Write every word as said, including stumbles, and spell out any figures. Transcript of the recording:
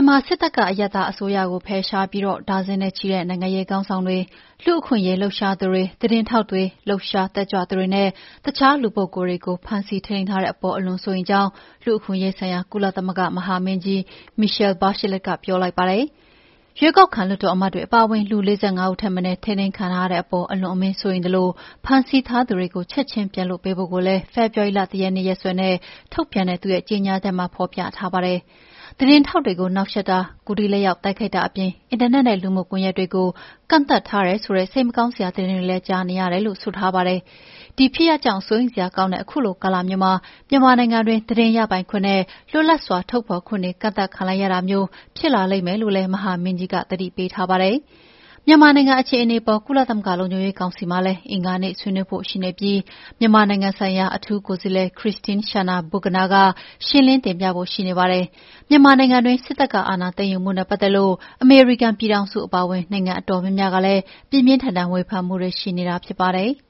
မြန်မာစစ်တပ်ကအရပ်သားအစိုးရကိုဖယ်ရှားပြီးတော့ဒါဇင်နဲ့ချီတဲ့နိုင်ငံရေးခေါင်းဆောင်တွေလူ့အခွင့်အရေးလှုပ်ရှားသူတွေသတင်းထောက်တွေလှုပ်ရှားတက်ကြွသူတွေနဲ့တခြားလူပုဂ္ဂိုလ်တွေကိုဖမ်းဆီးထိန်းထားတဲ့အပေါ်အလွန်စိုးရိမ်ကြောင်းလူ့အခွင့်အရေးဆိုင်ရာကုလသမဂ္ဂမဟာမင်းကြီး Michelle Bachelet ကပြောလိုက်ပါတယ်။ရွေးကောက်ခံလွှတ်တော်အမတ်တွေအပါအဝင်လူ၄၅ဦးထက်မနည်းထိန်းသိမ်းခံထားရတဲ့အပေါ်အလွန်အမင်းစိုးရိမ်တယ်လို့ဖမ်းဆီးထားသူတွေကိုချက်ချင်းပြန်လွှတ်ပေးဖို့ကိုလည်းဖေဖော်ဝါရီလတရက်နေ့ရက်စွဲနဲ့ထုတ်ပြန်တဲ့သူရဲ့ကြေညာချက်မှာဖော်ပြထားပါတယ်။သတင်းထောက်တွေကိုနှောက်ယှက်တာ၊ကိုယ်ထိလက်ရောက်တိုက်ခိုက်တာအပြင်အင်တာနက်နဲ့လူမှုကွန်ရက်တွေကိုကန့်သတ်ထားတယ်ဆိုတဲ့စိတ်မကောင်းစရာသတင်းတွေလည်းကြားနေရတယ်လို့ဆိုထားပါတယ်။ဒီဖြစ်ရပ်ကြောင့်စိုးရိမ်စရာကောင်းတဲ့အခုလိုကာလမျိုးမှာမြန်မာနိုင်ငံတွင်းသတင်းရပိုင်ခွင့်နဲ့လွတ်လပ်စွာထုတ်ဖော်ခွင့်တွေကန့်သတ်ခံလိုက်ရတာမျိုးဖြစ်လာလိမ့်မယ်လို့လည်းမဟာမင်းကြီးကသတိပေးထားပါတယ်။မြန်မာနိုင်ငံအခြေအနေပေါ်ကုလသမဂ္ဂလုံခြုံရေးကောင်စီမှာလည်းအင်္ဂါနေ့ဆွေးနွေးဖို့ရှိနေပြီးမြန်မာနိုင်ငံဆိုင်ရာအထူးကိုယ်စားလှယ် Christine Schraner Burgener ကရှင်းလင်းတင်ပြဖို့ရှိနေပါတယ်။မြန်မာနိုင်ငံတွင်းစစ်တပ်ကအာဏာသိမ်းယူမှုနဲ့ပတ်သက်လို့အမေရိကန်ပြည်ထောင်စုအပါအဝင်နိုင်ငံအတော်များများကလည်းပြင်းပြင်းထန်ထန်ဝေဖန်မှုတွေရှိနေတာဖြစ်ပါတယ်။